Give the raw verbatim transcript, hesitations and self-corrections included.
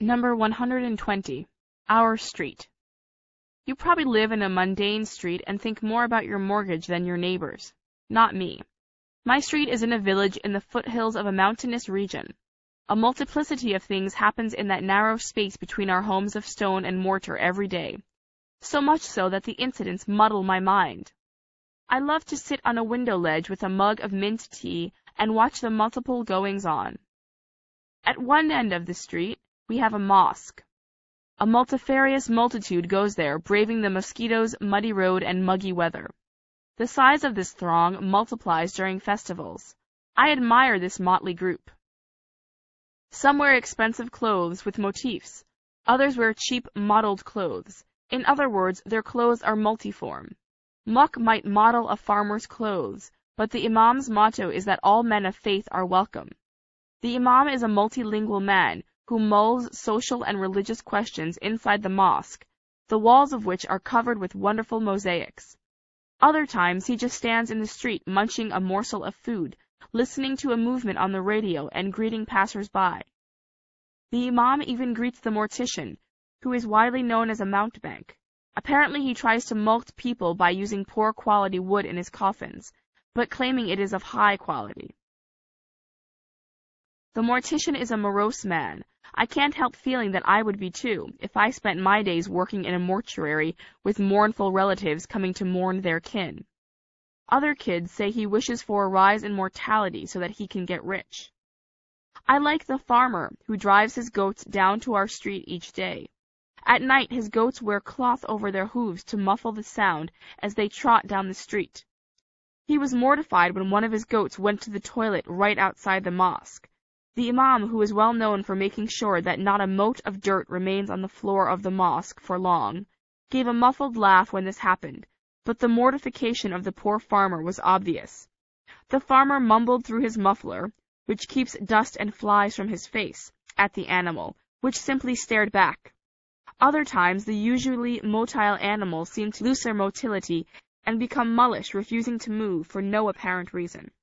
Number one hundred twenty. Our Street. You probably live in a mundane street and think more about your mortgage than your neighbors. Not me. My street is in a village in the foothills of a mountainous region. A multiplicity of things happens in that narrow space between our homes of stone and mortar every day, so much so that the incidents muddle my mind. I love to sit on a window ledge with a mug of mint tea and watch the multiple goings-on. At one end of the street, we have a mosque. A multifarious multitude goes there, braving the mosquitoes, muddy road, and muggy weather. The size of this throng multiplies during festivals. I admire this motley group. Some wear expensive clothes with motifs. Others wear cheap, mottled clothes. In other words, their clothes are multiform. Muck might model a farmer's clothes, but the Imam's motto is that all men of faith are welcome. The Imam is a multilingual man who mulls social and religious questions inside the mosque, the walls of which are covered with wonderful mosaics. Other times he just stands in the street munching a morsel of food, listening to a movement on the radio and greeting passers-by. The Imam even greets the mortician, who is widely known as a mountebank. Apparently he tries to mulct people by using poor quality wood in his coffins, but claiming it is of high quality. The mortician is a morose man. I can't help feeling that I would be too, if I spent my days working in a mortuary with mournful relatives coming to mourn their kin. Other kids say he wishes for a rise in mortality so that he can get rich. I like the farmer who drives his goats down to our street each day. At night his goats wear cloth over their hooves to muffle the sound as they trot down the street. He was mortified when one of his goats went to the toilet right outside the mosque. The Imam, who is well known for making sure that not a mote of dirt remains on the floor of the mosque for long, gave a muffled laugh when this happened, but the mortification of the poor farmer was obvious. The farmer mumbled through his muffler, which keeps dust and flies from his face, at the animal, which simply stared back. Other times the usually motile animal seemed to lose their motility and become mullish, refusing to move for no apparent reason.